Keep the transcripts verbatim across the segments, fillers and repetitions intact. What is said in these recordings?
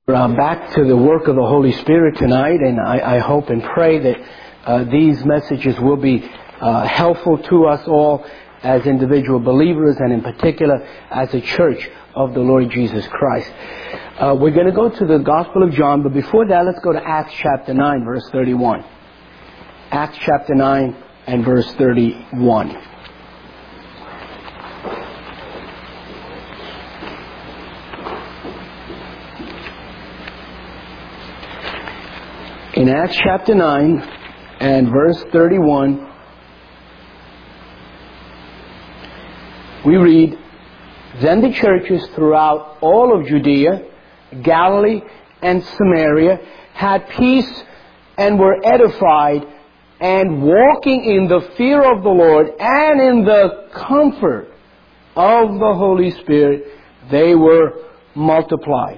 Uh, back to the work of the Holy Spirit tonight, and I, I hope and pray that uh, these messages will be uh, helpful to us all as individual believers, and in particular as a church of the Lord Jesus Christ. Uh, we're going to go to the Gospel of John, but before that, let's go to Acts chapter nine, verse thirty-one. Acts chapter nine and verse thirty-one. In Acts chapter nine and verse thirty-one, we read, "Then the churches throughout all of Judea, Galilee, and Samaria had peace and were edified, and walking in the fear of the Lord and in the comfort of the Holy Spirit, they were multiplied."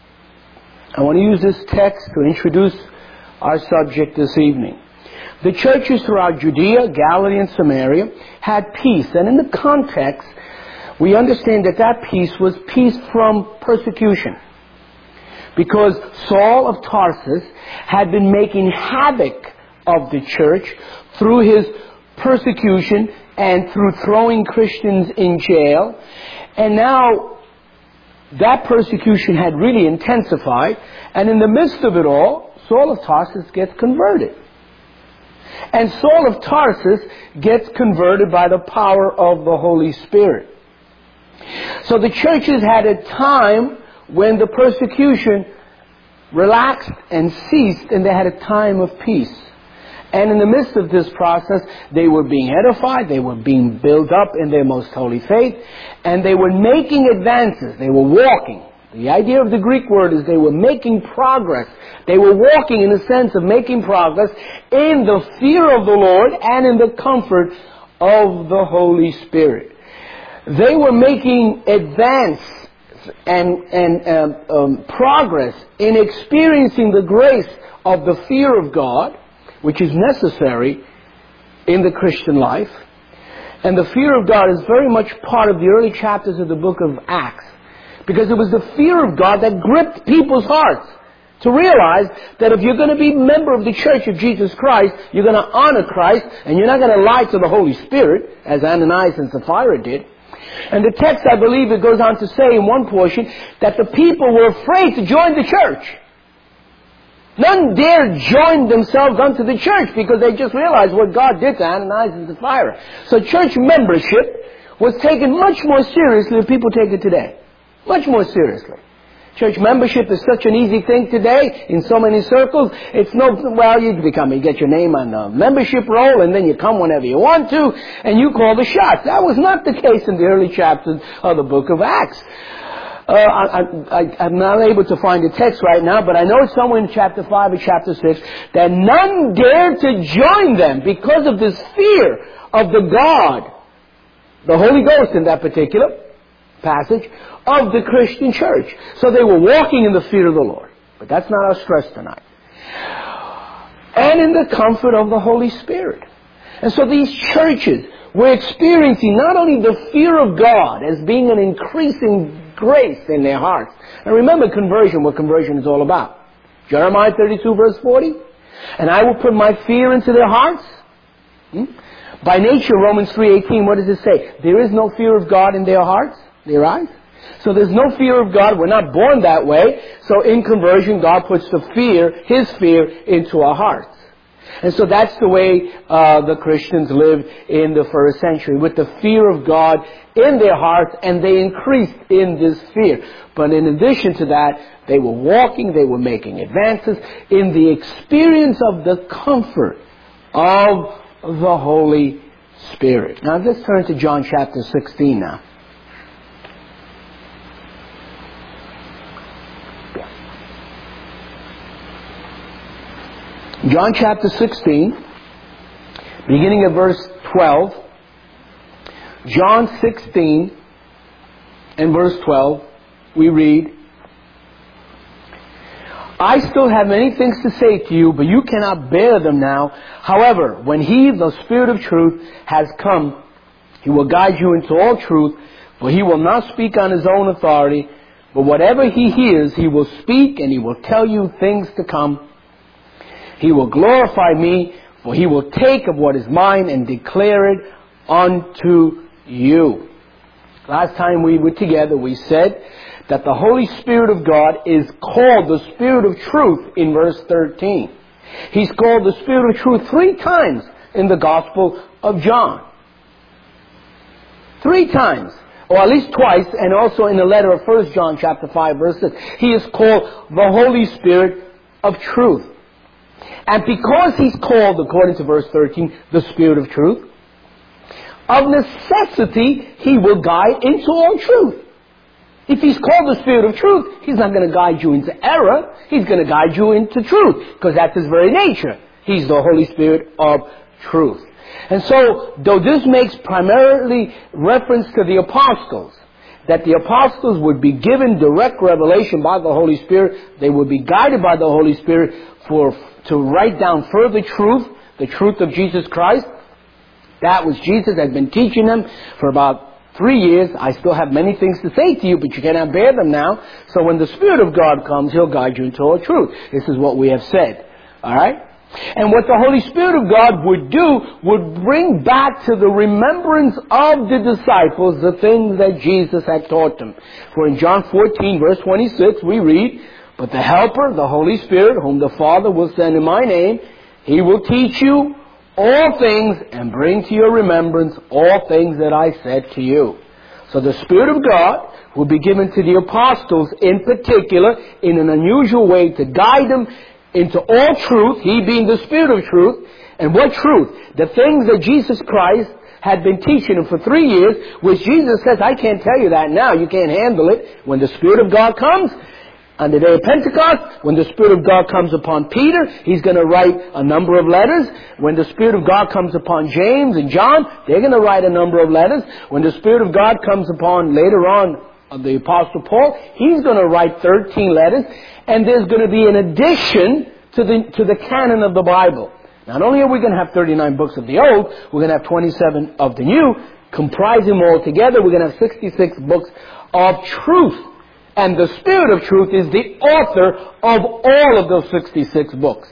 I want to use this text to introduce our subject this evening. The churches throughout Judea, Galilee, and Samaria had peace. And in the context, we understand that that peace was peace from persecution. Because Saul of Tarsus had been making havoc of the church through his persecution and through throwing Christians in jail. And now that persecution had really intensified. And in the midst of it all, Saul of Tarsus gets converted. And Saul of Tarsus gets converted by the power of the Holy Spirit. So the churches had a time when the persecution relaxed and ceased, and they had a time of peace. And in the midst of this process, they were being edified, they were being built up in their most holy faith, and they were making advances, they were walking. The idea of the Greek word is they were making progress. They were walking in the sense of making progress in the fear of the Lord and in the comfort of the Holy Spirit. They were making advance and, and um, um, progress in experiencing the grace of the fear of God, which is necessary in the Christian life. And the fear of God is very much part of the early chapters of the book of Acts. Because it was the fear of God that gripped people's hearts to realize that if you're going to be a member of the Church of Jesus Christ, you're going to honor Christ, and you're not going to lie to the Holy Spirit, as Ananias and Sapphira did. And the text, I believe, it goes on to say in one portion that the people were afraid to join the church. None dared join themselves unto the church because they just realized what God did to Ananias and Sapphira. So church membership was taken much more seriously than people take it today. Much more seriously. Church membership is such an easy thing today in so many circles. It's no, well, you become, you get your name on the membership roll and then you come whenever you want to and you call the shots. That was not the case in the early chapters of the book of Acts. Uh, I, I, I'm not able to find the text right now, but I know it's somewhere in chapter five or chapter six that none dared to join them because of this fear of the God, the Holy Ghost in that particular passage, of the Christian church. So they were walking in the fear of the Lord. But that's not our stress tonight. And in the comfort of the Holy Spirit. And so these churches were experiencing not only the fear of God as being an increasing grace in their hearts. And remember conversion, what conversion is all about. Jeremiah thirty-two verse forty. And I will put my fear into their hearts. Hmm? By nature, Romans three eighteen, what does it say? There is no fear of God in their hearts. Their eyes. So there's no fear of God. We're not born that way. So in conversion, God puts the fear, His fear, into our hearts. And so that's the way uh, the Christians lived in the first century, with the fear of God in their hearts, and they increased in this fear. But in addition to that, they were walking, they were making advances in the experience of the comfort of the Holy Spirit. Now let's turn to John chapter sixteen now. John chapter sixteen, beginning at verse twelve. John sixteen and verse twelve, we read, "I still have many things to say to you, but you cannot bear them now. However, when He, the Spirit of truth, has come, He will guide you into all truth, for He will not speak on His own authority, But whatever he hears, he will speak, and he will tell you things to come. He will glorify me, for he will take of what is mine and declare it unto you. Last time we were together, we said that the Holy Spirit of God is called the Spirit of Truth in verse thirteen. He's called the Spirit of Truth three times in the Gospel of John. Three times. Or at least twice, and also in the letter of First John chapter five verse six. He is called the Holy Spirit of Truth. And because he's called, according to verse thirteen, the Spirit of Truth, of necessity, he will guide into all truth. If he's called the Spirit of Truth, he's not going to guide you into error. He's going to guide you into truth, because that's his very nature. He's the Holy Spirit of truth. And so, though this makes primarily reference to the apostles, that the apostles would be given direct revelation by the Holy Spirit, they would be guided by the Holy Spirit for to write down further truth, the truth of Jesus Christ. That was Jesus had been teaching them for about three years. I still have many things to say to you, but you cannot bear them now. So when the Spirit of God comes, He'll guide you into all truth. This is what we have said. Alright? And what the Holy Spirit of God would do would bring back to the remembrance of the disciples the things that Jesus had taught them. For in John fourteen verse twenty-six we read, "But the Helper, the Holy Spirit, whom the Father will send in my name, He will teach you all things and bring to your remembrance all things that I said to you." So the Spirit of God will be given to the apostles in particular in an unusual way to guide them into all truth, He being the Spirit of truth. And what truth? The things that Jesus Christ had been teaching them for three years, which Jesus says, I can't tell you that now, you can't handle it. When the Spirit of God comes, on the day of Pentecost, when the Spirit of God comes upon Peter, He's going to write a number of letters. When the Spirit of God comes upon James and John, they're going to write a number of letters. When the Spirit of God comes upon, later on, the Apostle Paul, he's going to write thirteen letters. And there's going to be an addition to the, to the canon of the Bible. Not only are we going to have thirty-nine books of the Old, we're going to have twenty-seven of the New. Comprise them all together, we're going to have sixty-six books of truth. And the Spirit of Truth is the author of all of those sixty-six books.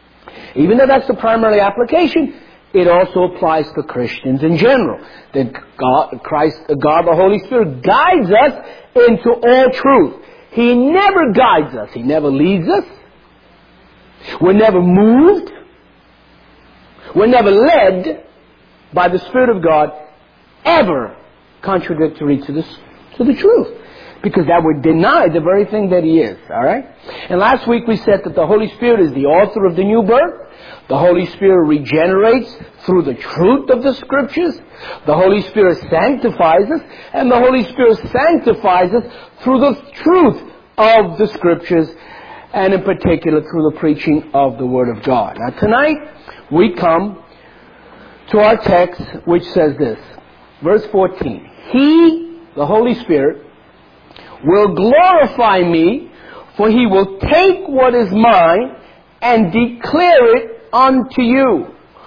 Even though that's the primary application, it also applies to Christians in general. That God, Christ, God the Holy Spirit guides us into all truth. He never guides us. He never leads us. We're never moved. We're never led by the Spirit of God ever contradictory to the, to the truth. Because that would deny the very thing that He is. Alright? And last week we said that the Holy Spirit is the author of the new birth. The Holy Spirit regenerates through the truth of the Scriptures. The Holy Spirit sanctifies us. And the Holy Spirit sanctifies us through the truth of the Scriptures. And in particular through the preaching of the Word of God. Now tonight we come to our text which says this. Verse fourteen. He, the Holy Spirit, will glorify me, for He will take what is mine and declare it unto you.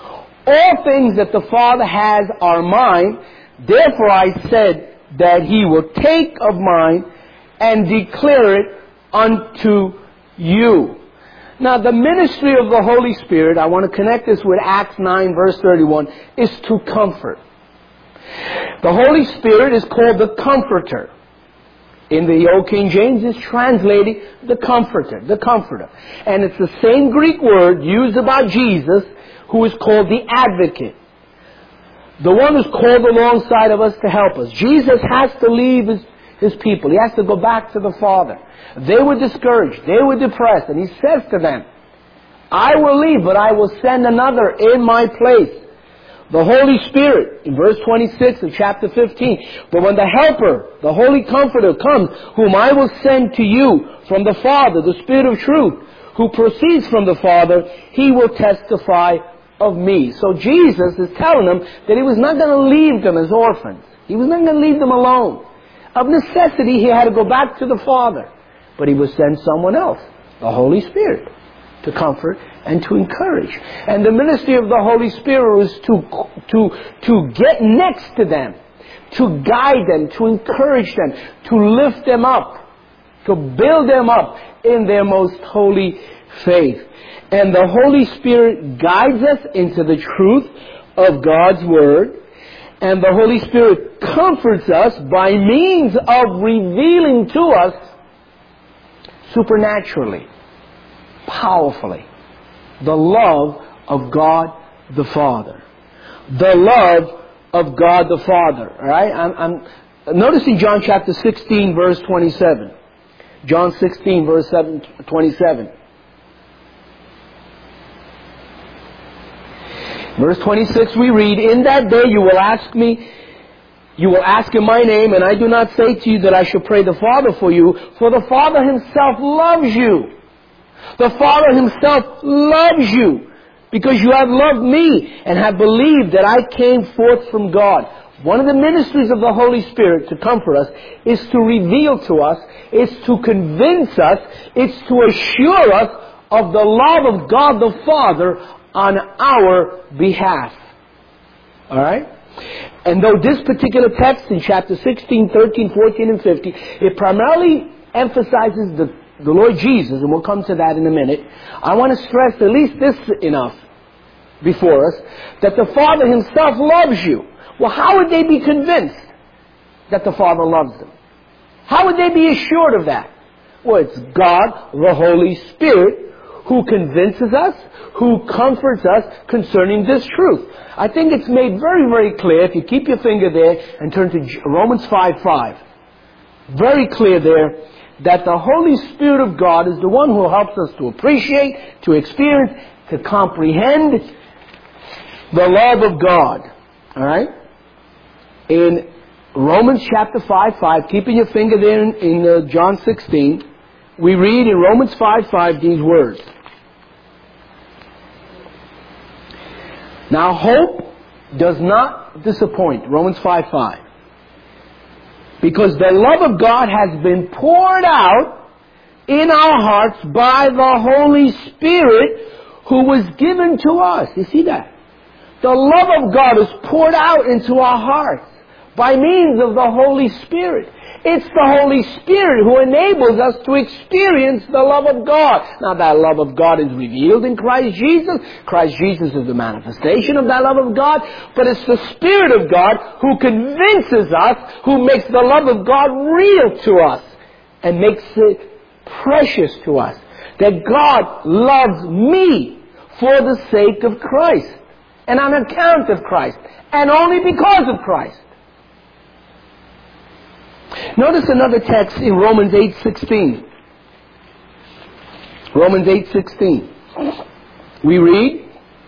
All things that the Father has are mine. Therefore I said that He will take of mine and declare it unto you. Now the ministry of the Holy Spirit, I want to connect this with Acts nine verse thirty-one, is to comfort. The Holy Spirit is called the Comforter. In the Old King James is translated the Comforter, the Comforter. And it's the same Greek word used about Jesus, who is called the Advocate. The one who's called alongside of us to help us. Jesus has to leave his, his people. He has to go back to the Father. They were discouraged. They were depressed. And He says to them, I will leave, but I will send another in my place. The Holy Spirit, in verse twenty-six of chapter fifteen. But when the Helper, the Holy Comforter comes, whom I will send to you from the Father, the Spirit of truth, who proceeds from the Father, He will testify of me. So Jesus is telling them that He was not going to leave them as orphans. He was not going to leave them alone. Of necessity, He had to go back to the Father. But He would send someone else, the Holy Spirit, to comfort and to encourage. And the ministry of the Holy Spirit was to, to, to get next to them, to guide them, to encourage them, to lift them up, to build them up in their most holy faith. And the Holy Spirit guides us into the truth of God's Word. And the Holy Spirit comforts us by means of revealing to us supernaturally, powerfully, the love of God the Father. The love of God the Father. All right? I'm, I'm noticing John chapter sixteen, verse twenty-seven. John sixteen, verse twenty-seven. Verse twenty-six we read, "In that day you will ask me, you will ask in my name, and I do not say to you that I should pray the Father for you, for the Father Himself loves you." The Father Himself loves you because you have loved me and have believed that I came forth from God. One of the ministries of the Holy Spirit to comfort us is to reveal to us, is to convince us, it's to assure us of the love of God the Father on our behalf. Alright? And though this particular text in chapter sixteen, thirteen, fourteen, and fifteen, it primarily emphasizes the, the Lord Jesus, and we'll come to that in a minute, I want to stress at least this enough before us, that the Father Himself loves you. Well, how would they be convinced that the Father loves them? How would they be assured of that? Well, it's God, the Holy Spirit, who convinces us, who comforts us concerning this truth. I think it's made very, very clear, if you keep your finger there and turn to Romans five five. Very clear there that the Holy Spirit of God is the one who helps us to appreciate, to experience, to comprehend the love of God. Alright? In Romans chapter five five, keeping your finger there in, in uh, John sixteen, we read in Romans five five these words. Now hope does not disappoint. Romans five five. Because the love of God has been poured out in our hearts by the Holy Spirit who was given to us. You see that? The love of God is poured out into our hearts by means of the Holy Spirit. It's the Holy Spirit who enables us to experience the love of God. Now that love of God is revealed in Christ Jesus. Christ Jesus is the manifestation of that love of God. But it's the Spirit of God who convinces us, who makes the love of God real to us and makes it precious to us. That God loves me for the sake of Christ and on account of Christ and only because of Christ. Notice another text in Romans eight sixteen. Romans eight sixteen. We read,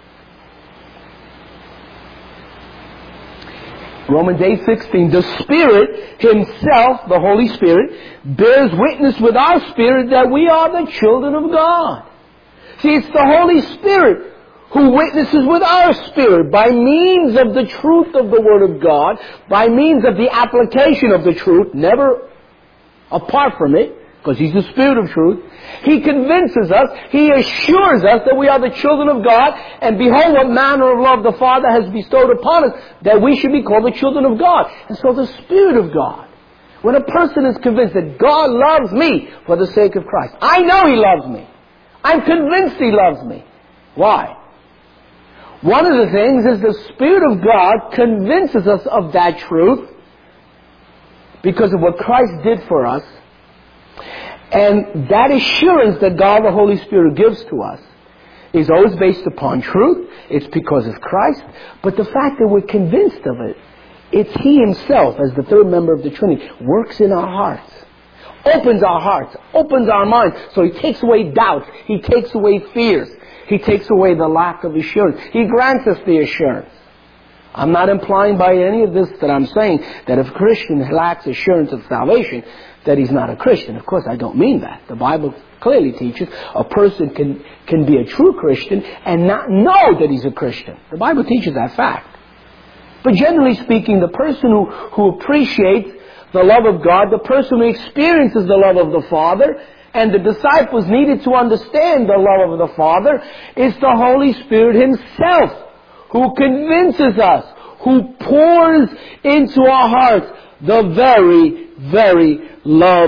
Romans eight sixteen, the Spirit Himself, the Holy Spirit, bears witness with our spirit that we are the children of God. See, it's the Holy Spirit who witnesses with our spirit by means of the truth of the Word of God, by means of the application of the truth, never apart from it, because He's the Spirit of truth. He convinces us, He assures us that we are the children of God, and behold what manner of love the Father has bestowed upon us, that we should be called the children of God. And so the Spirit of God, when a person is convinced that God loves me for the sake of Christ, I know He loves me. I'm convinced He loves me. Why? One of the things is the Spirit of God convinces us of that truth because of what Christ did for us. And that assurance that God the Holy Spirit gives to us is always based upon truth. It's because of Christ. But the fact that we're convinced of it, it's He Himself, as the third member of the Trinity, works in our hearts. Opens our hearts, opens our minds. So He takes away doubts. He takes away fears. He takes away the lack of assurance. He grants us the assurance. I'm not implying by any of this that I'm saying that if a Christian lacks assurance of salvation, that he's not a Christian. Of course, I don't mean that. The Bible clearly teaches a person can, can be a true Christian and not know that he's a Christian. The Bible teaches that fact. But generally speaking, the person who, who appreciates the love of God, the person who experiences the love of the Father, and the disciples needed to understand the love of the Father, is the Holy Spirit Himself who convinces us, who pours into our hearts the very, very love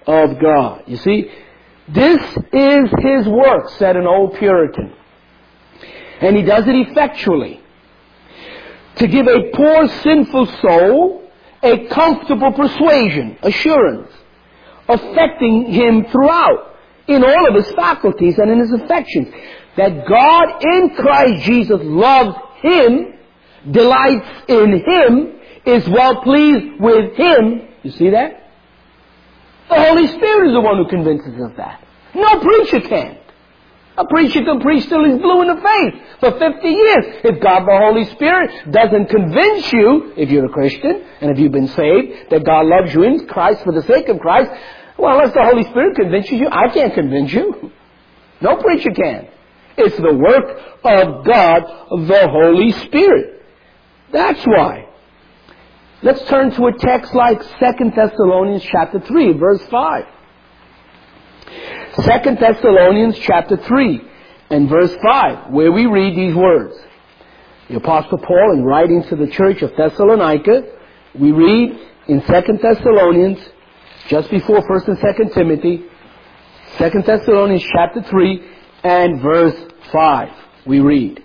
of God. You see, this is His work, said an old Puritan. And He does it effectually. To give a poor sinful soul a comfortable persuasion, assurance, affecting him throughout, in all of his faculties and in his affections, that God in Christ Jesus loves him, delights in him, is well pleased with him. You see that? The Holy Spirit is the one who convinces us of that. No preacher can. A preacher can preach till he's blue in the face for fifty years. If God the Holy Spirit doesn't convince you, if you're a Christian, and if you've been saved, that God loves you in Christ for the sake of Christ, well, unless the Holy Spirit convinces you, I can't convince you. No preacher can. It's the work of God, the Holy Spirit. That's why. Let's turn to a text like Second Thessalonians chapter three, verse five. Second Thessalonians chapter three and verse five, where we read these words. The Apostle Paul, in writing to the church of Thessalonica, we read in Second Thessalonians, just before First and Second Timothy, Second Thessalonians chapter three and verse five, we read.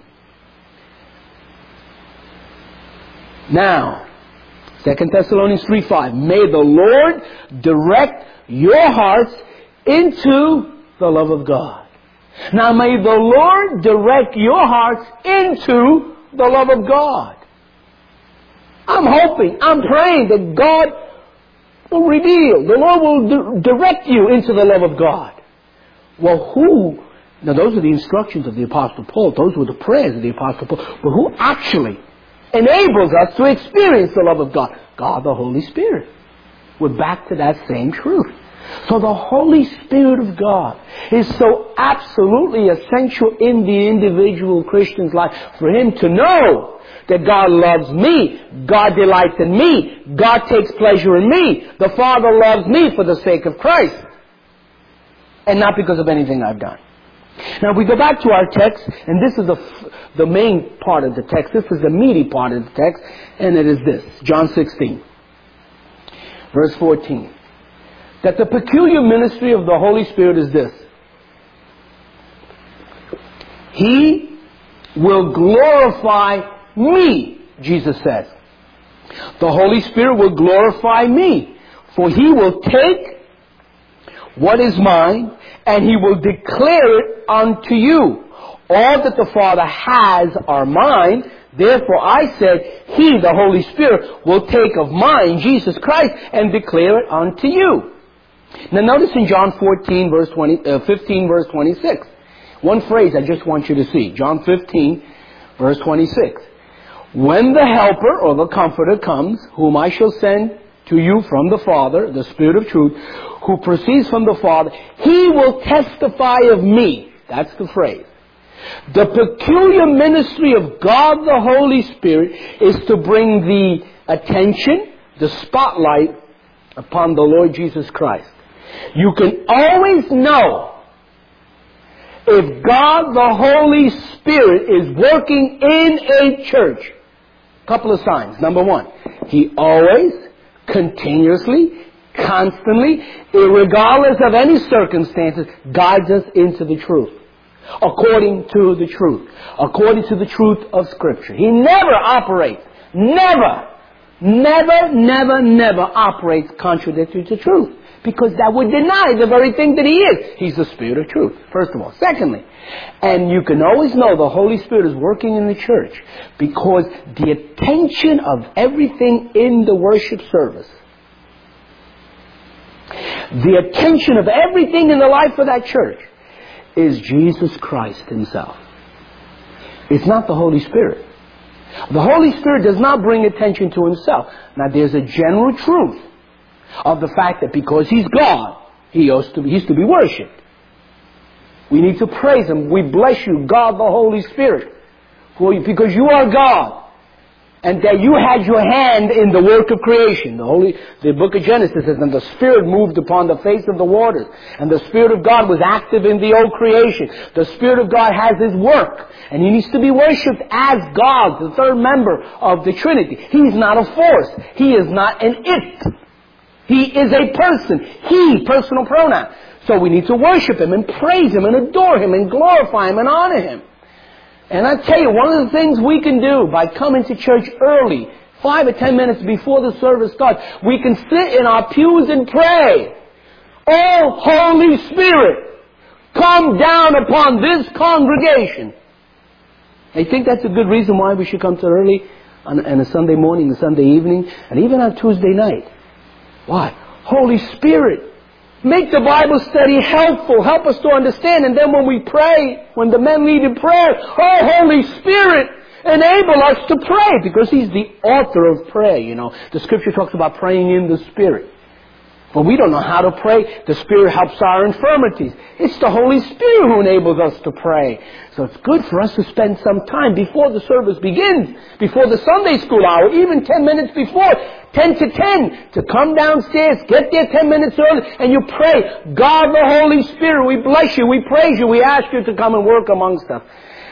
Now, Second Thessalonians three five, may the Lord direct your hearts into the love of God. Now may the Lord direct your hearts into the love of God. I'm hoping, I'm praying that God will reveal, the Lord will di- direct you into the love of God. Well, who, now those are the instructions of the Apostle Paul, those were the prayers of the Apostle Paul, but who actually enables us to experience the love of God? God the Holy Spirit. We're back to that same truth. So the Holy Spirit of God is so absolutely essential in the individual Christian's life for him to know that God loves me, God delights in me, God takes pleasure in me, the Father loves me for the sake of Christ, and not because of anything I've done. Now we go back to our text, and this is the, the main part of the text, this is the meaty part of the text, and it is this, John sixteen, verse fourteen. That the peculiar ministry of the Holy Spirit is this. He will glorify me, Jesus says. The Holy Spirit will glorify me, for He will take what is mine and He will declare it unto you. All that the Father has are mine. Therefore I said, He, the Holy Spirit, will take of mine, Jesus Christ, and declare it unto you. Now notice in John fourteen, verse twenty, uh, fifteen, verse twenty-six. One phrase I just want you to see. John fifteen, verse twenty-six. When the Helper, or the Comforter, comes, whom I shall send to you from the Father, the Spirit of truth, who proceeds from the Father, He will testify of me. That's the phrase. The peculiar ministry of God the Holy Spirit is to bring the attention, the spotlight, upon the Lord Jesus Christ. You can always know if God the Holy Spirit is working in a church. A couple of signs. Number one, He always, continuously, constantly, regardless of any circumstances, guides us into the truth. According to the truth. According to the truth of Scripture. He never operates, never, never, never, never operates contradictory to truth. Because that would deny the very thing that He is. He's the Spirit of truth, first of all. Secondly, and you can always know the Holy Spirit is working in the church because the attention of everything in the worship service, the attention of everything in the life of that church is Jesus Christ Himself. It's not the Holy Spirit. The Holy Spirit does not bring attention to Himself. Now there's a general truth of the fact that because He's God, He is to be, He's to be worshipped. We need to praise Him. We bless you, God the Holy Spirit, for you, because you are God. And that you had your hand in the work of creation. The Holy, the book of Genesis says, and the Spirit moved upon the face of the waters. And the Spirit of God was active in the old creation. The Spirit of God has His work. And He needs to be worshipped as God, the third member of the Trinity. He's not a force. He is not an it. He is a person. He, personal pronoun. So we need to worship Him and praise Him and adore Him and glorify Him and honor Him. And I tell you, one of the things we can do by coming to church early, five or ten minutes before the service starts, we can sit in our pews and pray. Oh, Holy Spirit, come down upon this congregation. I think that's a good reason why we should come to early on, on a Sunday morning, a Sunday evening, and even on Tuesday night. Why? Holy Spirit, make the Bible study helpful. Help us to understand. And then when we pray, when the men lead in prayer, oh, Holy Spirit, enable us to pray. Because He's the author of prayer, you know. The Scripture talks about praying in the Spirit. But we don't know how to pray. The Spirit helps our infirmities. It's the Holy Spirit who enables us to pray. So it's good for us to spend some time before the service begins, before the Sunday school hour, even ten minutes before, ten to ten, to come downstairs, get there ten minutes early, and you pray. God the Holy Spirit, we bless you, we praise you, we ask you to come and work amongst us.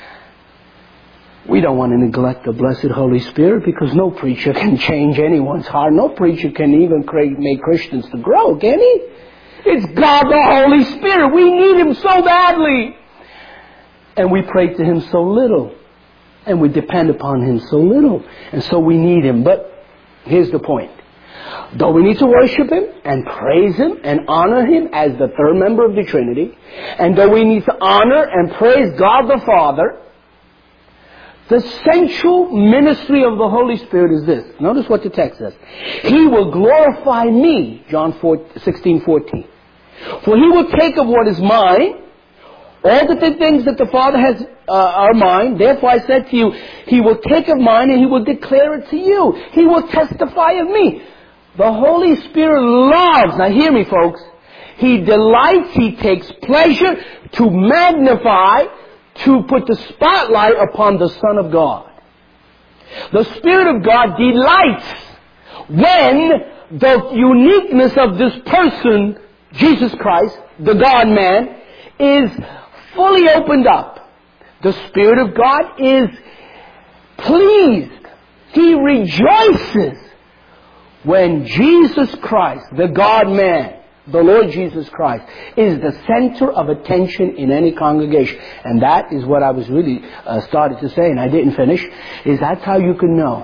We don't want to neglect the blessed Holy Spirit, because no preacher can change anyone's heart. No preacher can even create, make Christians to grow, can he? It's God the Holy Spirit. We need Him so badly. And we pray to Him so little. And we depend upon Him so little. And so we need Him. But here's the point. Though we need to worship Him and praise Him and honor Him as the third member of the Trinity, and though we need to honor and praise God the Father, the central ministry of the Holy Spirit is this. Notice what the text says. He will glorify me, John sixteen fourteen. For He will take of what is mine, all the things that the Father has uh, are mine. Therefore I said to you, He will take of mine and He will declare it to you. He will testify of me. The Holy Spirit loves, now hear me folks, He delights, He takes pleasure to magnify, to put the spotlight upon the Son of God. The Spirit of God delights when the uniqueness of this person, Jesus Christ, the God-man, is fully opened up. The Spirit of God is pleased. He rejoices when Jesus Christ, the God-man, the Lord Jesus Christ, is the center of attention in any congregation. And that is what I was really uh, started to say, and I didn't finish, is that's how you can know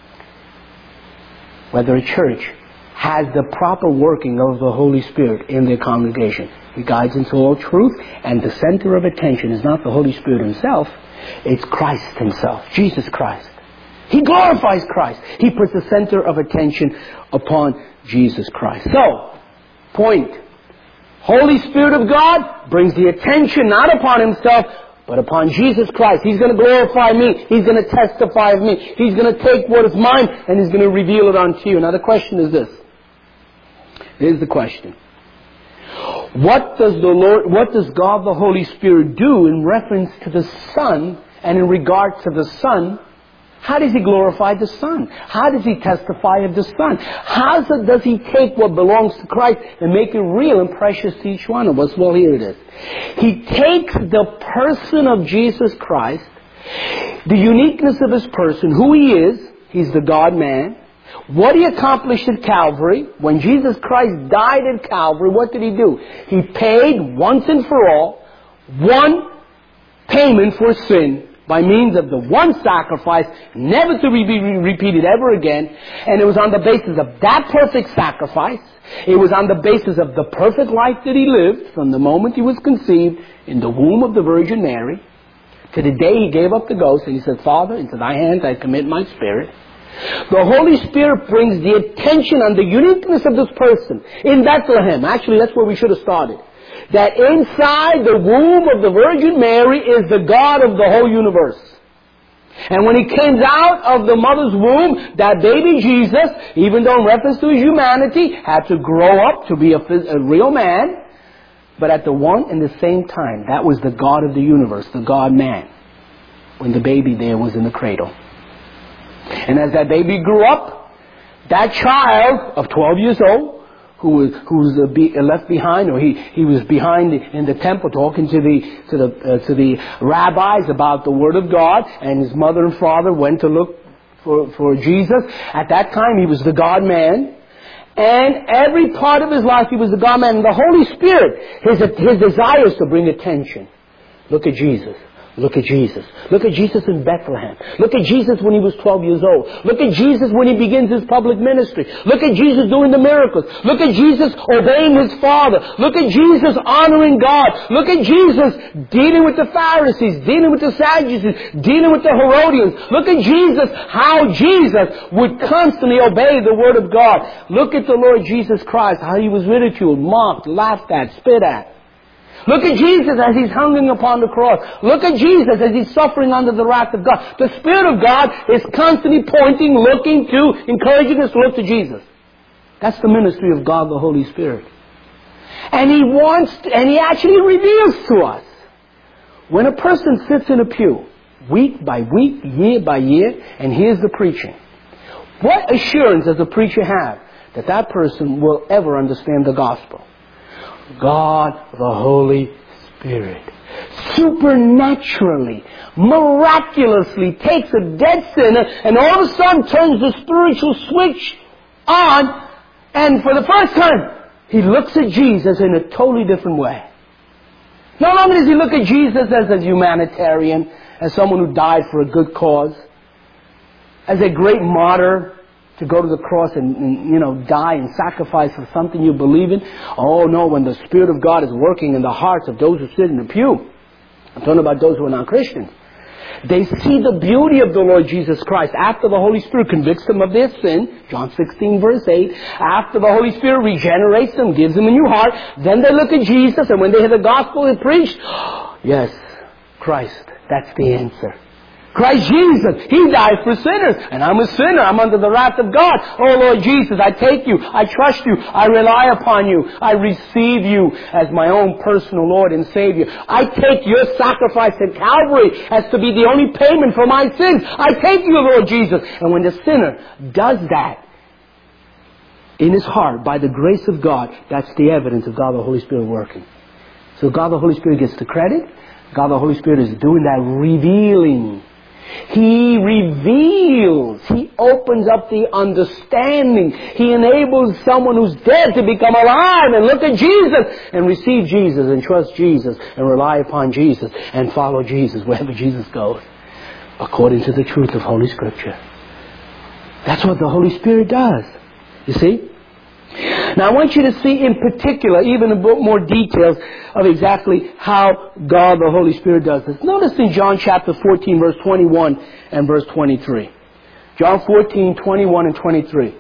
whether a church has the proper working of the Holy Spirit in their congregation. He guides into all truth, and the center of attention is not the Holy Spirit Himself, it's Christ Himself, Jesus Christ. He glorifies Christ. He puts the center of attention upon Jesus Christ. So, point. Holy Spirit of God brings the attention not upon Himself, but upon Jesus Christ. He's going to glorify me. He's going to testify of me. He's going to take what is mine and He's going to reveal it unto you. Now the question is this. Here's the question. What does the Lord, what does God the Holy Spirit do in reference to the Son and in regard to the Son? How does He glorify the Son? How does He testify of the Son? How does He take what belongs to Christ and make it real and precious to each one of us? Well, here it is. He takes the person of Jesus Christ, the uniqueness of His person, who He is, He's the God-man, what He accomplished at Calvary. When Jesus Christ died at Calvary, what did He do? He paid once and for all one payment for sin, by means of the one sacrifice, never to be repeated ever again. And it was on the basis of that perfect sacrifice. It was on the basis of the perfect life that He lived from the moment He was conceived in the womb of the Virgin Mary to the day He gave up the ghost and He said, Father, into Thy hands I commit my spirit. The Holy Spirit brings the attention on the uniqueness of this person in Bethlehem. Actually, that's where we should have started. That inside the womb of the Virgin Mary is the God of the whole universe. And when He came out of the mother's womb, that baby Jesus, even though in reference to His humanity, had to grow up to be a, a real man. But at the one and the same time, that was the God of the universe, the God-man, when the baby there was in the cradle. And as that baby grew up, that child of twelve years old, who was who was uh, be, uh, left behind, or he, he was behind the, in the temple talking to the to the uh, to the rabbis about the Word of God, and his mother and father went to look for for Jesus. At that time, he was the God-man, And every part of his life he was a God-man. And the Holy Spirit, his, his desire is to bring attention. Look at Jesus. Look at Jesus. Look at Jesus in Bethlehem. Look at Jesus when he was twelve years old. Look at Jesus when he begins his public ministry. Look at Jesus doing the miracles. Look at Jesus obeying his Father. Look at Jesus honoring God. Look at Jesus dealing with the Pharisees, dealing with the Sadducees, dealing with the Herodians. Look at Jesus, how Jesus would constantly obey the Word of God. Look at the Lord Jesus Christ, how he was ridiculed, mocked, laughed at, spit at. Look at Jesus as he's hanging upon the cross. Look at Jesus as he's suffering under the wrath of God. The Spirit of God is constantly pointing, looking to, encouraging us to look to Jesus. That's the ministry of God, the Holy Spirit. And he wants, to, and he actually reveals to us. When a person sits in a pew, week by week, year by year, and hears the preaching, what assurance does the preacher have that that person will ever understand the gospel? God, the Holy Spirit, supernaturally, miraculously takes a dead sinner and all of a sudden turns the spiritual switch on, and for the first time, he looks at Jesus in a totally different way. Not only does he look at Jesus as a humanitarian, as someone who died for a good cause, as a great martyr, to go to the cross and, and, you know, die and sacrifice for something you believe in. Oh no, when the Spirit of God is working in the hearts of those who sit in the pew, I'm talking about those who are not Christians, they see the beauty of the Lord Jesus Christ. After the Holy Spirit convicts them of their sin, John sixteen verse eight, after the Holy Spirit regenerates them, gives them a new heart, then they look at Jesus, and when they hear the gospel is preached, yes, Christ, that's the answer. Christ Jesus, He died for sinners, and I'm a sinner. I'm under the wrath of God. Oh Lord Jesus, I take you, I trust you, I rely upon you, I receive you as my own personal Lord and Savior. I take your sacrifice at Calvary as to be the only payment for my sins. I take you, Lord Jesus. And when the sinner does that in his heart by the grace of God, that's the evidence of God the Holy Spirit working. So God the Holy Spirit gets the credit. God the Holy Spirit is doing that revealing. He reveals. He opens up the understanding. He enables someone who's dead to become alive and look at Jesus and receive Jesus and trust Jesus and rely upon Jesus and follow Jesus wherever Jesus goes, according to the truth of Holy Scripture. That's what the Holy Spirit does. You see? Now I want you to see in particular, even a bit more details of exactly how God the Holy Spirit does this. Notice in John chapter fourteen verse twenty-one and verse twenty-three. John fourteen, twenty-one and twenty-three.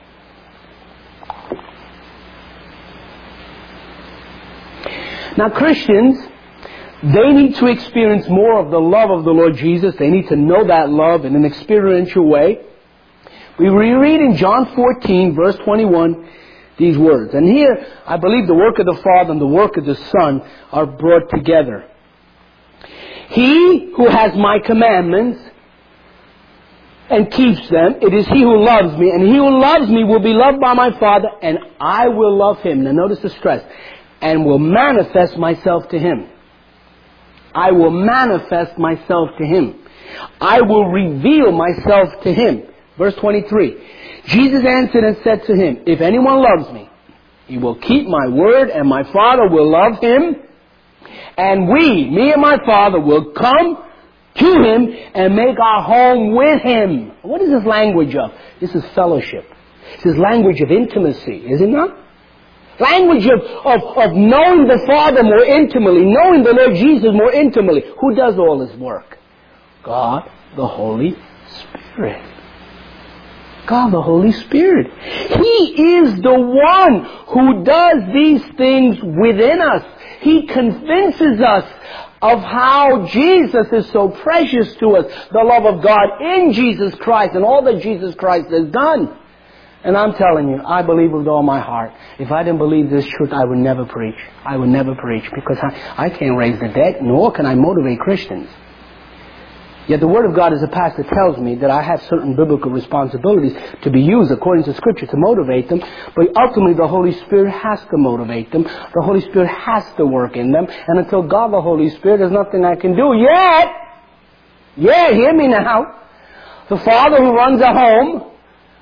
Now Christians, they need to experience more of the love of the Lord Jesus. They need to know that love in an experiential way. We reread in John fourteen verse twenty-one these words. And here, I believe the work of the Father and the work of the Son are brought together. He who has my commandments and keeps them, it is he who loves me. And he who loves me will be loved by my Father, and I will love him. Now notice the stress. And will manifest myself to him. I will manifest myself to him. I will reveal myself to him. Verse twenty-three. Jesus answered and said to him, if anyone loves me, he will keep my word, and my Father will love him. And we, me and my Father, will come to him and make our home with him. What is this language of? This is fellowship. This is language of intimacy, is it not? Language of, of, of knowing the Father more intimately, knowing the Lord Jesus more intimately. Who does all this work? God, the Holy Spirit. God, the Holy Spirit. He is the one who does these things within us. He convinces us of how Jesus is so precious to us, the love of God in Jesus Christ and all that Jesus Christ has done. And I'm telling you, I believe with all my heart. If I didn't believe this truth, I would never preach. I would never preach because I, I can't raise the dead, nor can I motivate Christians. Yet the Word of God as a pastor tells me that I have certain biblical responsibilities to be used according to Scripture to motivate them. But ultimately the Holy Spirit has to motivate them. The Holy Spirit has to work in them. And until God the Holy Spirit, there's nothing I can do. Yet, yeah, hear me now. The father who runs a home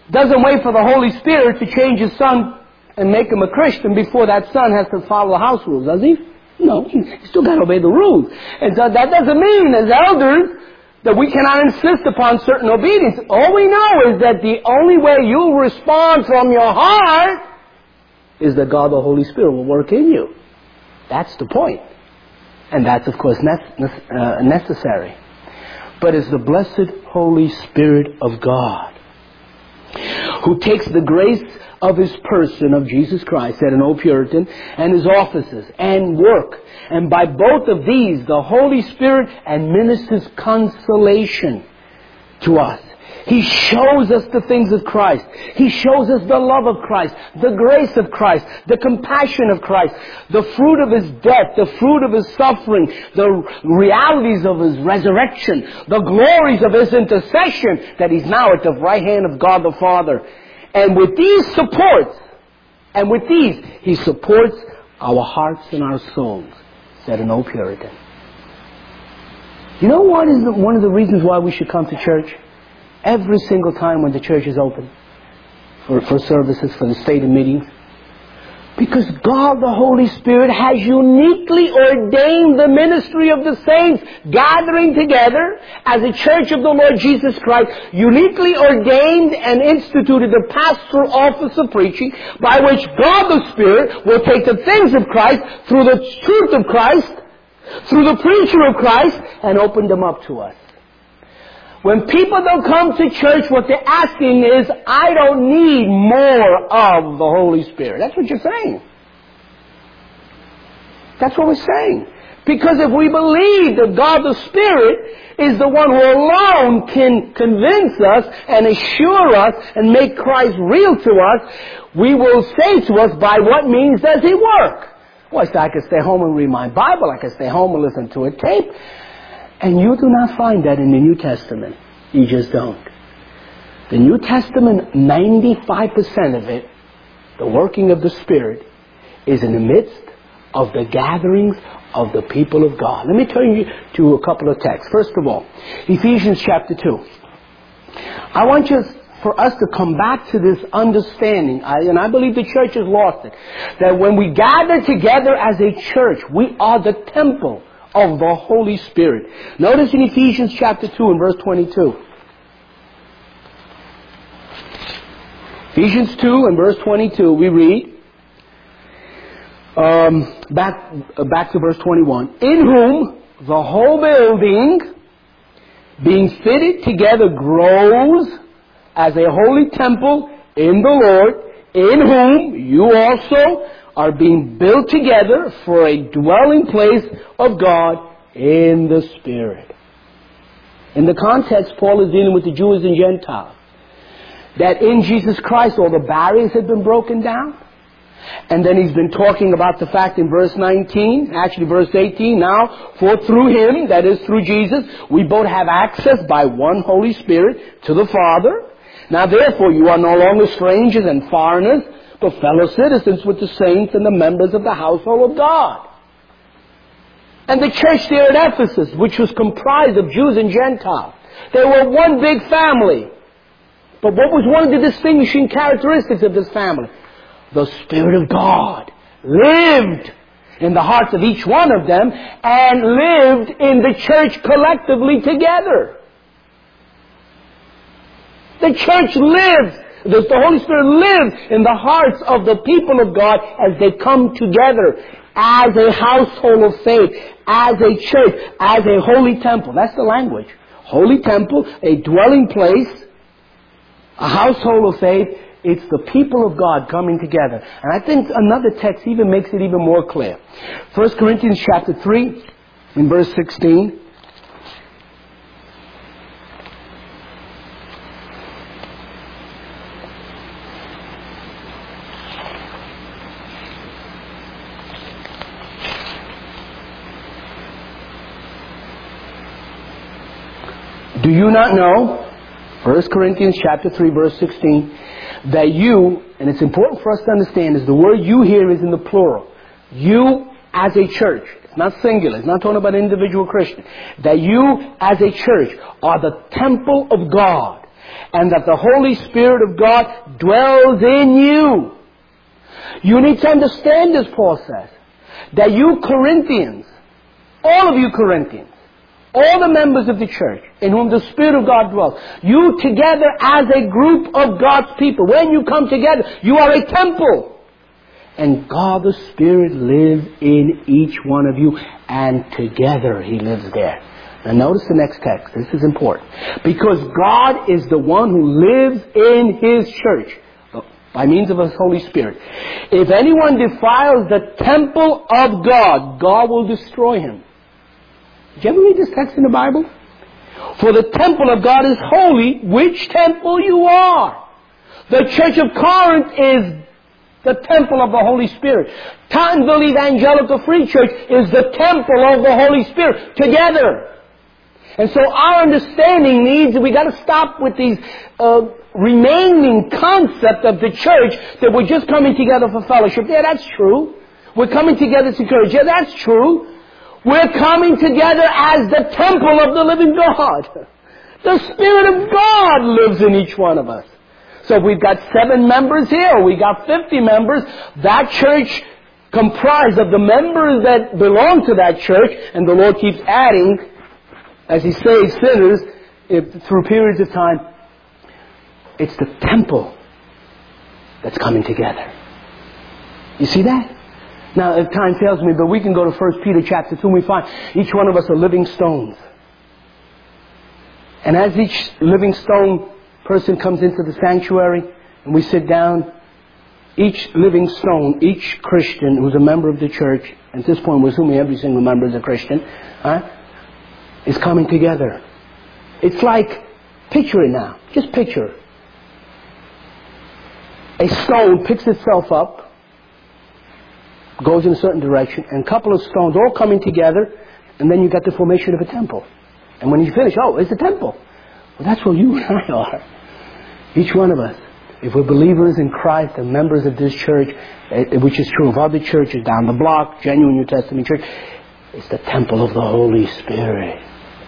doesn't wait for the Holy Spirit to change his son and make him a Christian before that son has to follow the house rules, does he? No, he still got to obey the rules. And so that doesn't mean, as elders, that we cannot insist upon certain obedience. All we know is that the only way you'll respond from your heart is that God the Holy Spirit will work in you. That's the point. And that's, of course, uh, necessary. But it's the blessed Holy Spirit of God who takes the grace of his person, of Jesus Christ, said an old Puritan, and his offices and work. And by both of these, the Holy Spirit administers consolation to us. He shows us the things of Christ. He shows us the love of Christ, the grace of Christ, the compassion of Christ, the fruit of his death, the fruit of his suffering, the realities of his resurrection, the glories of his intercession, that he's now at the right hand of God the Father. And with these supports, and with these, he supports our hearts and our souls, said an old Puritan. You know what is the, one of the reasons why we should come to church? Every single time when the church is open for, for services, for the stated meetings. Because God the Holy Spirit has uniquely ordained the ministry of the saints gathering together as a church of the Lord Jesus Christ, uniquely ordained and instituted the pastoral office of preaching, by which God the Spirit will take the things of Christ through the truth of Christ, through the preacher of Christ, and open them up to us. When people don't come to church, what they're asking is, I don't need more of the Holy Spirit. That's what you're saying. That's what we're saying. Because if we believe that God the Spirit is the one who alone can convince us and assure us and make Christ real to us, we will say to us, by what means does He work? Well, I can stay home and read my Bible. I can stay home and listen to a tape. And you do not find that in the New Testament. You just don't. The New Testament, ninety-five percent of it, the working of the Spirit, is in the midst of the gatherings of the people of God. Let me turn you to a couple of texts. First of all, Ephesians chapter two. I want you, for us to come back to this understanding, I, and I believe the church has lost it, that when we gather together as a church, we are the temple of the Holy Spirit. Notice in Ephesians chapter two and verse twenty-two. Ephesians two and verse twenty-two, we read, um, back, uh, back to verse twenty-one. In whom the whole building, being fitted together, grows as a holy temple in the Lord, in whom you also are being built together for a dwelling place of God in the Spirit. In the context, Paul is dealing with the Jews and Gentiles. That in Jesus Christ all the barriers had been broken down. And then he's been talking about the fact in verse nineteen, actually verse eighteen, now, for through Him, that is through Jesus, we both have access by one Holy Spirit to the Father. Now therefore you are no longer strangers and foreigners, but fellow citizens with the saints and the members of the household of God. And the church there at Ephesus, which was comprised of Jews and Gentiles, they were one big family. But what was one of the distinguishing characteristics of this family? The Spirit of God lived in the hearts of each one of them and lived in the church collectively together. The church lived. The Holy Spirit lives in the hearts of the people of God as they come together as a household of faith, as a church, as a holy temple. That's the language. Holy temple, a dwelling place, a household of faith. It's the people of God coming together. And I think another text even makes it even more clear. First Corinthians chapter three, in verse sixteen. Do you not know, First Corinthians chapter three, verse sixteen, that you, and it's important for us to understand, is the word you here is in the plural. You as a church, it's not singular, it's not talking about individual Christian, that you as a church are the temple of God, and that the Holy Spirit of God dwells in you. You need to understand this, Paul says, that you Corinthians, all of you Corinthians, all the members of the church in whom the Spirit of God dwells, you together as a group of God's people, when you come together, you are a temple. And God the Spirit lives in each one of you, and together He lives there. Now notice the next text. This is important. Because God is the one who lives in His church by means of His Holy Spirit. If anyone defiles the temple of God, God will destroy him. Did you ever read this text in the Bible? For the temple of God is holy, which temple you are. The church of Corinth is the temple of the Holy Spirit. Tottenville Evangelical Free Church is the temple of the Holy Spirit together. And so our understanding needs, we got to stop with these uh, remaining concept of the church that we're just coming together for fellowship. Yeah, that's true. We're coming together to encourage. Yeah, that's true. We're coming together as the temple of the living God. The Spirit of God lives in each one of us. So if we've got seven members here, we got fifty members, that church comprised of the members that belong to that church, and the Lord keeps adding, as He saves sinners, if, through periods of time, it's the temple that's coming together. You see that? Now, if time fails me, but we can go to First Peter chapter two, and we find each one of us are living stones. And as each living stone person comes into the sanctuary and we sit down, each living stone, each Christian who's a member of the church, at this point we're assuming every single member is a Christian, huh, is coming together. It's like, picture it now, just picture it. A stone picks itself up, goes in a certain direction, and a couple of stones all coming together, and then you get the formation of a temple. And when you finish, oh, it's a temple. Well, that's what you and I are. Each one of us. If we're believers in Christ and members of this church, which is true of other churches down the block, genuine New Testament church, it's the temple of the Holy Spirit.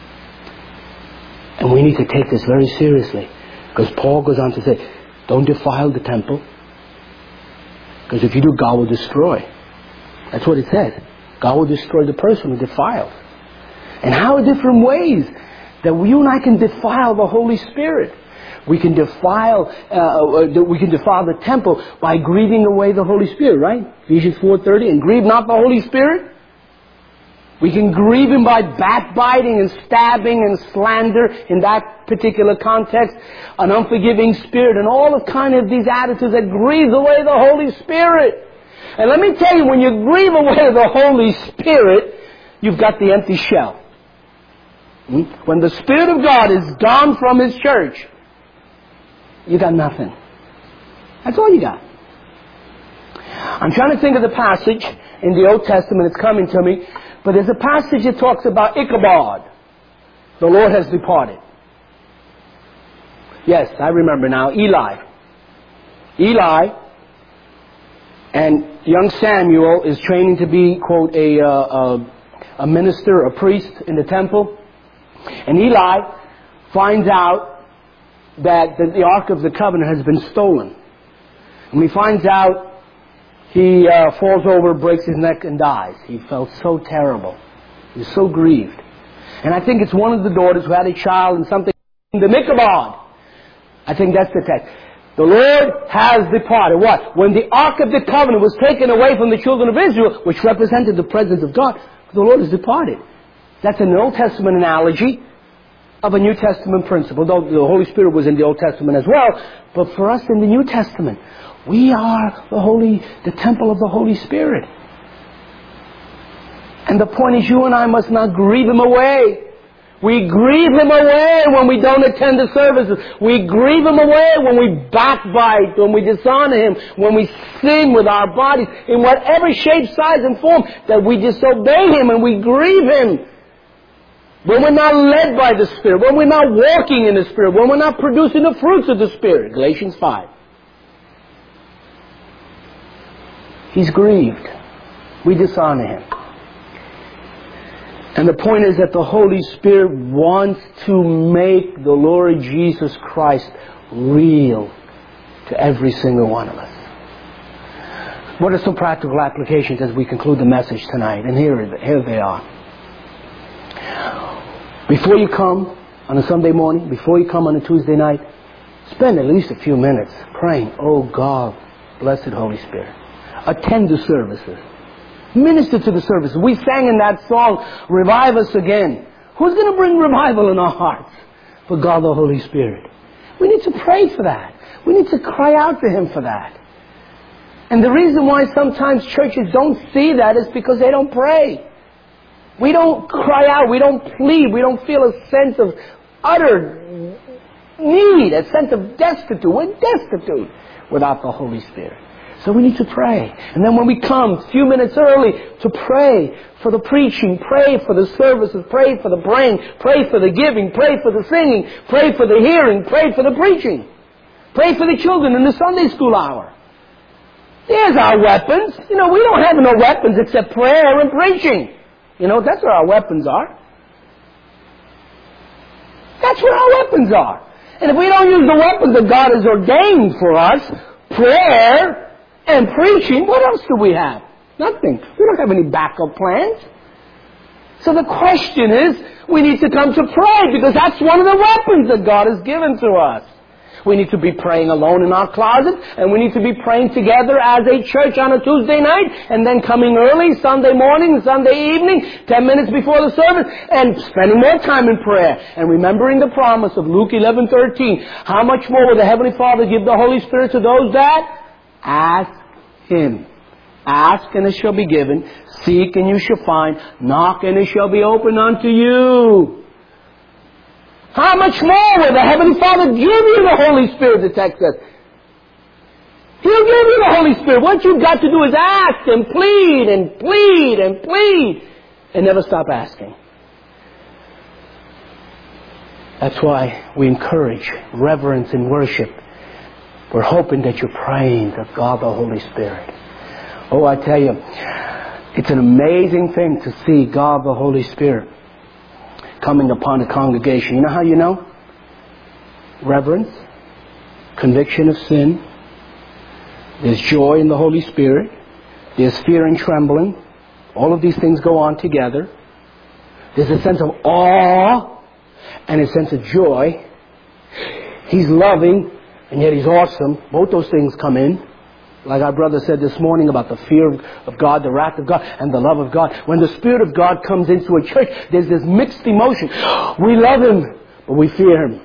And we need to take this very seriously. Because Paul goes on to say, don't defile the temple. Because if you do, God will destroy. That's what it says. God will destroy the person who defiles. And how different ways that you and I can defile the Holy Spirit. We can defile, uh, we can defile the temple by grieving away the Holy Spirit, right? Ephesians four thirty, and grieve not the Holy Spirit. We can grieve Him by backbiting and stabbing and slander in that particular context, an unforgiving spirit, and all of kind of these attitudes that grieve away the Holy Spirit. And let me tell you, when you grieve away the Holy Spirit, you've got the empty shell. Hmm? When the Spirit of God is gone from His church, you got nothing. That's all you got. I'm trying to think of the passage in the Old Testament. It's coming to me. But there's a passage that talks about Ichabod. The Lord has departed. Yes, I remember now. Eli. Eli and young Samuel is training to be, quote, a, uh, a, a minister, a priest in the temple. And Eli finds out that the, the Ark of the Covenant has been stolen. And he finds out, he uh, falls over, breaks his neck, and dies. He felt so terrible. He was so grieved. And I think it's one of the daughters who had a child and something, the Ichabod. I think that's the text. The Lord has departed. What? When the Ark of the Covenant was taken away from the children of Israel, which represented the presence of God, the Lord has departed. That's an Old Testament analogy of a New Testament principle, though the Holy Spirit was in the Old Testament as well. But for us in the New Testament, we are the holy, the temple of the Holy Spirit. And the point is, you and I must not grieve Him away. We grieve Him away when we don't attend the services. We grieve Him away when we backbite, when we dishonor Him, when we sin with our bodies, in whatever shape, size, and form, that we disobey Him and we grieve Him. When we're not led by the Spirit, when we're not walking in the Spirit, when we're not producing the fruits of the Spirit. Galatians five. He's grieved. We dishonor Him. And the point is that the Holy Spirit wants to make the Lord Jesus Christ real to every single one of us. What are some practical applications as we conclude the message tonight? And here, here they are. Before you come on a Sunday morning, before you come on a Tuesday night, spend at least a few minutes praying, "Oh God, blessed Holy Spirit, attend the services. Minister to the services." We sang in that song, "Revive us again." Who's going to bring revival in our hearts? But God the Holy Spirit. We need to pray for that. We need to cry out to Him for that. And the reason why sometimes churches don't see that is because they don't pray. We don't cry out, we don't plead, we don't feel a sense of utter need, a sense of destitute. We're destitute without the Holy Spirit. So we need to pray. And then when we come a few minutes early to pray for the preaching, pray for the services, pray for the praying, pray for the giving, pray for the singing, pray for the hearing, pray for the preaching. Pray for the children in the Sunday school hour. There's our weapons. You know, we don't have no weapons except prayer and preaching. You know, that's where our weapons are. That's where our weapons are. And if we don't use the weapons that God has ordained for us, prayer and preaching, what else do we have? Nothing. We don't have any backup plans. So the question is, we need to come to pray because that's one of the weapons that God has given to us. We need to be praying alone in our closet, and we need to be praying together as a church on a Tuesday night, and then coming early, Sunday morning, Sunday evening, ten minutes before the service, and spending more time in prayer, and remembering the promise of Luke eleven thirteen. How much more will the Heavenly Father give the Holy Spirit to those that ask Him? Ask and it shall be given. Seek and you shall find. Knock and it shall be opened unto you. How much more will the Heavenly Father give you the Holy Spirit, the text says? He'll give you the Holy Spirit. What you've got to do is ask and plead and plead and plead and never stop asking. That's why we encourage reverence and worship. We're hoping that you're praying to God the Holy Spirit. Oh, I tell you, it's an amazing thing to see God the Holy Spirit coming upon the congregation. You know how you know? Reverence, conviction of sin, there's joy in the Holy Spirit, there's fear and trembling. All of these things go on together. There's a sense of awe and a sense of joy. He's loving and yet He's awesome. Both those things come in. Like our brother said this morning about the fear of God, the wrath of God, and the love of God. When the Spirit of God comes into a church, there's this mixed emotion. We love Him, but we fear Him.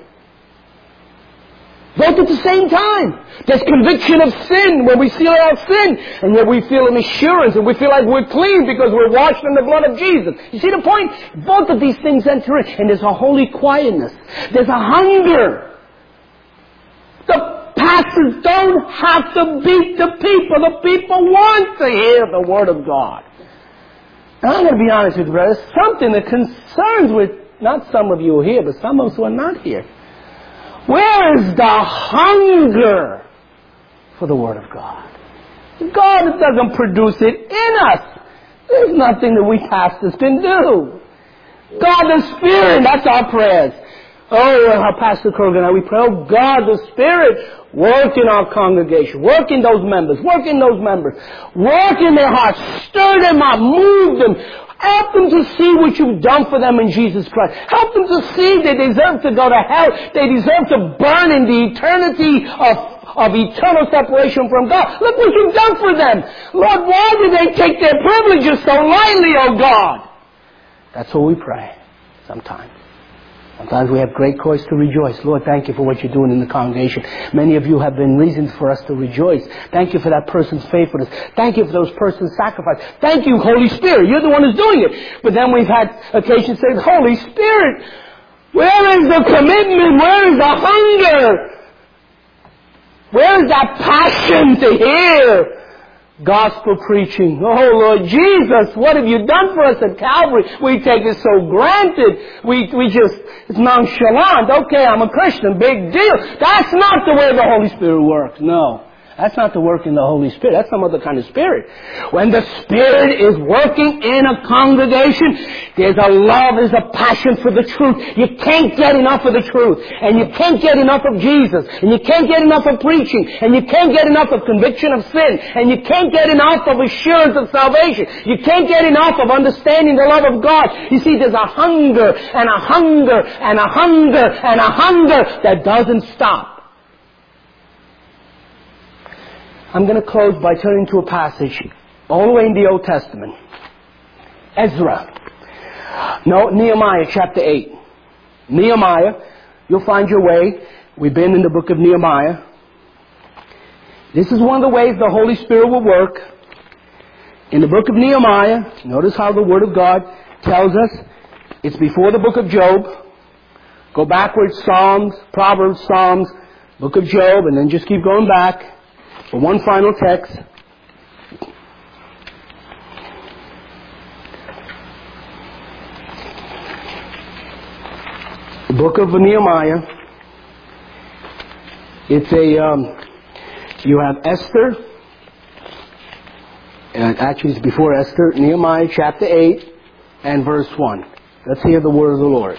Both at the same time. There's conviction of sin when we see our sin, and yet we feel an assurance, and we feel like we're clean because we're washed in the blood of Jesus. You see the point? Both of these things enter in, and there's a holy quietness. There's a hunger. The pastors don't have to beat the people. The people want to hear the Word of God. And I'm going to be honest with you, brothers. Something that concerns with not some of you here, but some of us who are not here. Where is the hunger for the Word of God? God doesn't produce it in us. There's nothing that we pastors can do. God the Spirit, that's our prayers. Oh, how Pastor Corrigan and I, we pray, oh God, the Spirit, work in our congregation, work in those members, work in those members, work in their hearts, stir them up, move them, help them to see what you've done for them in Jesus Christ. Help them to see they deserve to go to hell, they deserve to burn in the eternity of, of eternal separation from God. Look what you've done for them. Lord, why do they take their privileges so lightly, oh God? That's what we pray sometimes. Sometimes we have great cause to rejoice. Lord, thank you for what you're doing in the congregation. Many of you have been reasons for us to rejoice. Thank you for that person's faithfulness. Thank you for those person's sacrifice. Thank you, Holy Spirit. You're the one who's doing it. But then we've had occasions saying, Holy Spirit, where is the commitment? Where is the hunger? Where is that passion to hear gospel preaching? Oh Lord Jesus, what have you done for us at Calvary? We take it so granted. We we just, it's nonchalant. Okay, I'm a Christian, big deal. That's not the way the Holy Spirit works. No. That's not the work in the Holy Spirit. That's some other kind of spirit. When the Spirit is working in a congregation, there's a love, there's a passion for the truth. You can't get enough of the truth. And you can't get enough of Jesus. And you can't get enough of preaching. And you can't get enough of conviction of sin. And you can't get enough of assurance of salvation. You can't get enough of understanding the love of God. You see, there's a hunger and a hunger and a hunger and a hunger that doesn't stop. I'm going to close by turning to a passage all the way in the Old Testament. Ezra. No, Nehemiah chapter eight. Nehemiah, you'll find your way. We've been in the book of Nehemiah. This is one of the ways the Holy Spirit will work. In the book of Nehemiah, notice how the Word of God tells us. It's before the book of Job. Go backwards, Psalms, Proverbs, Psalms, book of Job, and then just keep going back. For one final text. The book of Nehemiah. It's a, um, you have Esther. And actually it's before Esther. Nehemiah chapter eight and verse one. Let's hear the word of the Lord.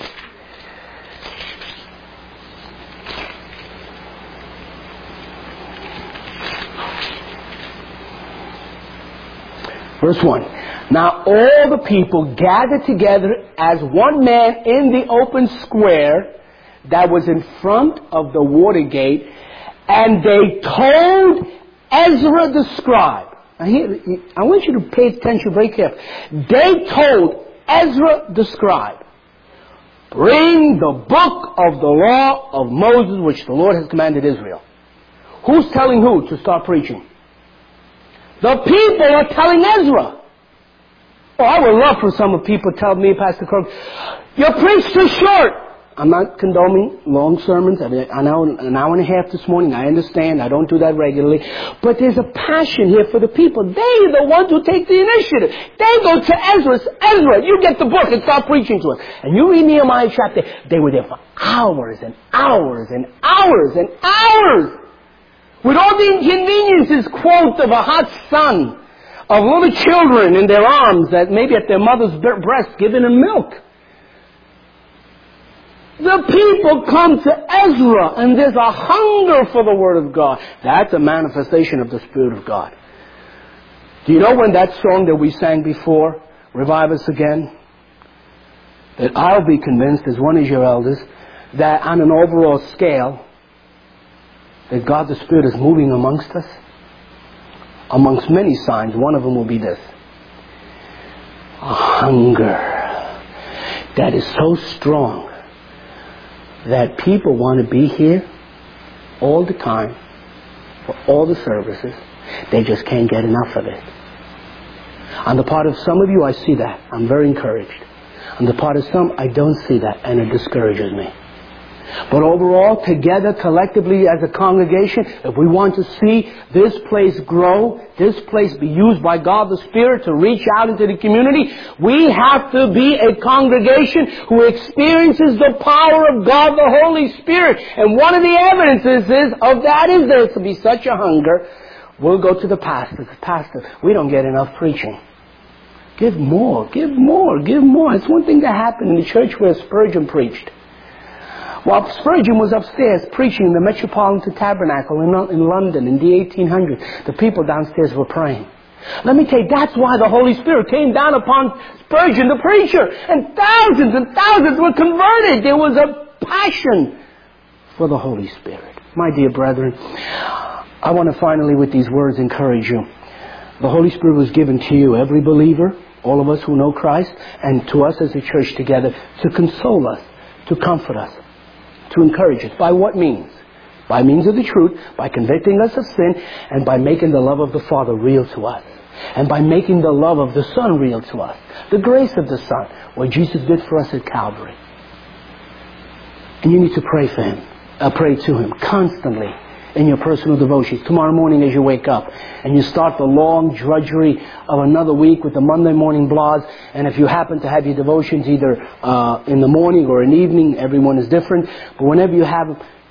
Verse one. Now all the people gathered together as one man in the open square that was in front of the water gate, and they told Ezra the scribe. Now here, I want you to pay attention very carefully. They told Ezra the scribe, bring the book of the law of Moses which the Lord has commanded Israel. Who's telling who to start preaching? The people are telling Ezra. Oh, I would love for some of people to tell me, Pastor Kirk, your preach too short. I'm not condoning long sermons. I mean, an hour, an hour and a half this morning. I understand. I don't do that regularly. But there's a passion here for the people. They're the ones who take the initiative. They go to Ezra. Ezra, you get the book and start preaching to us. And you read Nehemiah chapter. They were there for hours and hours and hours and hours. With all the inconveniences, quote, of a hot sun, of little children in their arms that maybe at their mother's breast giving them milk. The people come to Ezra and there's a hunger for the Word of God. That's a manifestation of the Spirit of God. Do you know when that song that we sang before, Revive Us Again, that I'll be convinced as one of your elders that on an overall scale that God the Spirit is moving amongst us? Amongst many signs, one of them will be this. A hunger that is so strong that people want to be here all the time for all the services. They just can't get enough of it. On the part of some of you, I see that. I'm very encouraged. On the part of some, I don't see that, and it discourages me. But overall, together, collectively as a congregation, if we want to see this place grow, this place be used by God the Spirit to reach out into the community, we have to be a congregation who experiences the power of God the Holy Spirit. And one of the evidences is of that is there to be such a hunger. We'll go to the pastor. Pastor, we don't get enough preaching. Give more, give more, give more. It's one thing that happened in the church where Spurgeon preached. While Spurgeon was upstairs preaching in the Metropolitan Tabernacle in, in London in the eighteen hundreds, the people downstairs were praying. Let me tell you, that's why the Holy Spirit came down upon Spurgeon, the preacher, and thousands and thousands were converted. There was a passion for the Holy Spirit. My dear brethren, I want to finally with these words encourage you. The Holy Spirit was given to you, every believer, all of us who know Christ, and to us as a church together, to console us, to comfort us, to encourage us. By what means? By means of the truth, by convicting us of sin, and by making the love of the Father real to us. And by making the love of the Son real to us. The grace of the Son, what Jesus did for us at Calvary. And you need to pray for Him, uh, pray to Him constantly in your personal devotions. Tomorrow morning as you wake up and you start the long drudgery of another week with the Monday morning blogs, and if you happen to have your devotions either uh, in the morning or in the evening, everyone is different, but whenever you have them,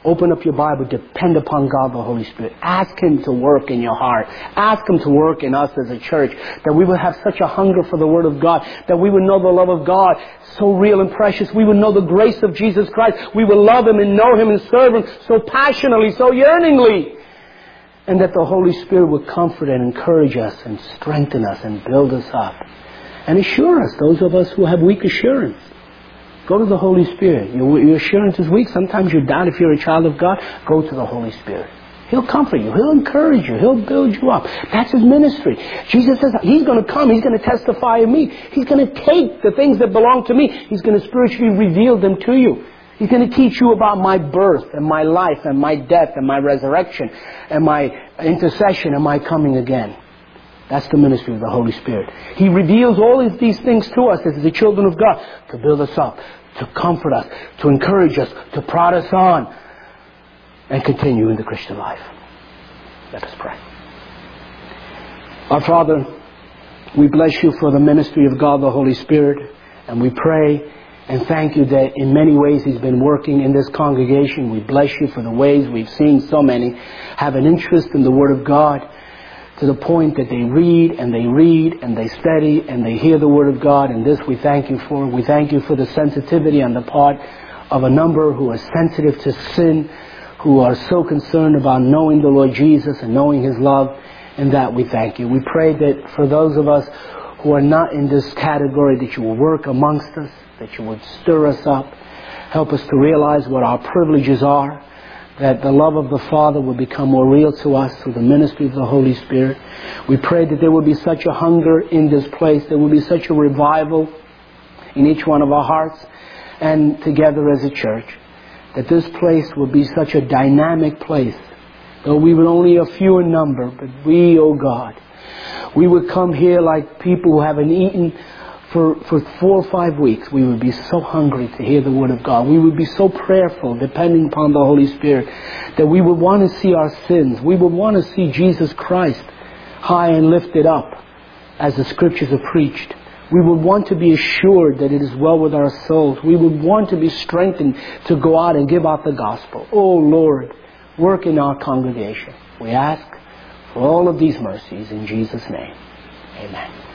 Open up your Bible. Depend upon God the Holy Spirit. Ask Him to work in your heart. Ask Him to work in us as a church. That we will have such a hunger for the Word of God. That we would know the love of God so real and precious. We would know the grace of Jesus Christ. We will love Him and know Him and serve Him so passionately, so yearningly. And that the Holy Spirit would comfort and encourage us and strengthen us and build us up. And assure us, those of us who have weak assurance. Go to the Holy Spirit. Your, your assurance is weak. Sometimes you doubt if you're a child of God. Go to the Holy Spirit. He'll comfort you. He'll encourage you. He'll build you up. That's His ministry. Jesus says He's going to come. He's going to testify of me. He's going to take the things that belong to me. He's going to spiritually reveal them to you. He's going to teach you about my birth and my life and my death and my resurrection and my intercession and my coming again. That's the ministry of the Holy Spirit. He reveals all of these things to us as the children of God to build us up, to comfort us, to encourage us, to prod us on, and continue in the Christian life. Let us pray. Our Father, we bless You for the ministry of God the Holy Spirit, and we pray and thank You that in many ways He's been working in this congregation. We bless You for the ways we've seen so many have an interest in the Word of God, to the point that they read and they read and they study and they hear the Word of God. And this we thank You for. We thank You for the sensitivity on the part of a number who are sensitive to sin, who are so concerned about knowing the Lord Jesus and knowing His love. And that we thank You. We pray that for those of us who are not in this category, that You will work amongst us, that You would stir us up, help us to realize what our privileges are, that the love of the Father will become more real to us through the ministry of the Holy Spirit. We pray that there will be such a hunger in this place, there will be such a revival in each one of our hearts and together as a church, that this place will be such a dynamic place. Though we were only a few in number, but we, oh God, we would come here like people who haven't eaten For, for four or five weeks. We would be so hungry to hear the Word of God. We would be so prayerful, depending upon the Holy Spirit, that we would want to see our sins. We would want to see Jesus Christ high and lifted up, as the Scriptures are preached. We would want to be assured that it is well with our souls. We would want to be strengthened to go out and give out the gospel. Oh Lord, work in our congregation. We ask for all of these mercies in Jesus' name. Amen.